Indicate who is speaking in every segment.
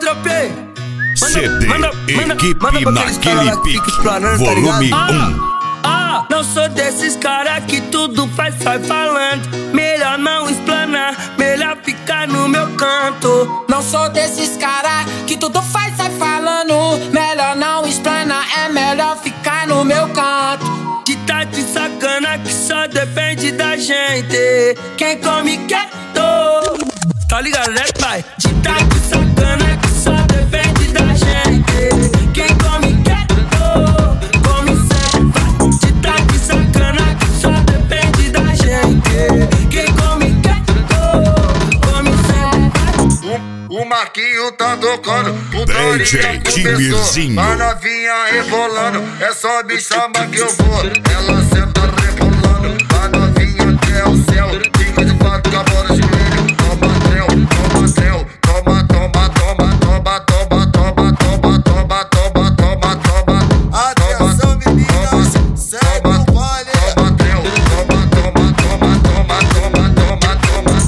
Speaker 1: dropei.
Speaker 2: CD Equipe naquele pique, volume 1.
Speaker 1: Não sou desses cara que tudo faz, sai falando. Melhor não explanar, melhor ficar no meu canto.
Speaker 3: Não sou desses cara que tudo faz, sai falando. Melhor não explanar, é melhor ficar no meu canto.
Speaker 1: Que tá de sacana que só depende da gente. Quem come quieto, tá ligado, né, pai? Que tá de sacana que só depende da gente. Quem come quieto, come sempre, vai. Que tá de sacana que só depende da gente. Quem come quieto, come sempre, vai.
Speaker 4: O Marquinho tá tocando,
Speaker 2: DJ Timirzinho.
Speaker 4: A novinha rebolando, é só me chamar que eu vou. Ela senta rebolando, a novinha até o céu. Fica de quatro com a bola no joelho. Toma trel, toma trel, toma, toma, toma, toma, toma, toma, toma, toma, toma, toma, toma.
Speaker 5: Atenção meninas, segue o baile.
Speaker 4: Toma trel, toma, toma, toma, toma, toma, toma, toma,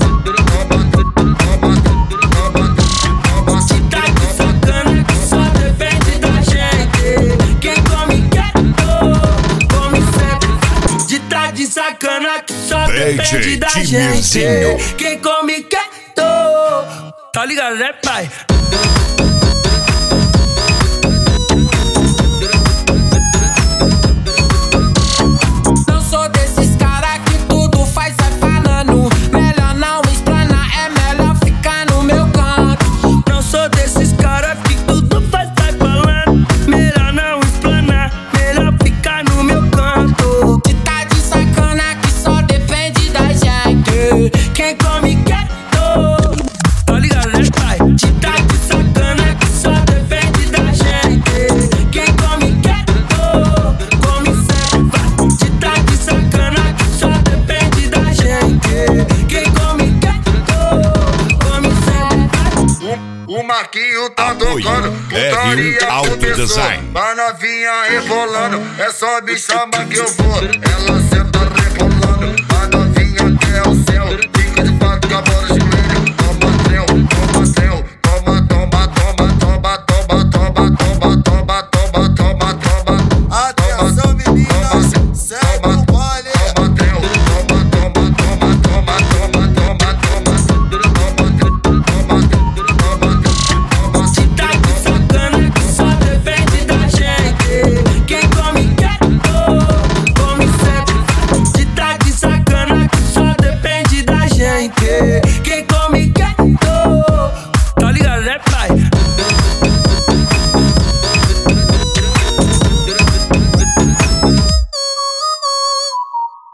Speaker 1: sacana que só depende da gente.
Speaker 2: Timirzinho.
Speaker 1: Quem come quieto, tá ligado, né, pai?
Speaker 3: Não sou desses cara que tudo faz, sai falando. Melhor não explanar, é melhor ficar no meu canto.
Speaker 1: Não sou desses cara que tudo faz, sai falando. Melhor não explanar, melhor ficar no meu canto.
Speaker 3: Que tá de sacana que só depende da gente.
Speaker 1: Quem come quieto, tá ligado, né, pai? Que tá de sacana que só depende da gente. Quem come quieto, come sempre, vai. Que tá de sacana que só depende da gente. Quem come quieto, come sempre, vai.
Speaker 4: O Marquinho tá
Speaker 2: Apoio
Speaker 4: tocando, putaria
Speaker 2: R1 Auto
Speaker 4: começou.
Speaker 2: Design.
Speaker 4: A novinha rebolando, é só me chamar que eu vou. Ela senta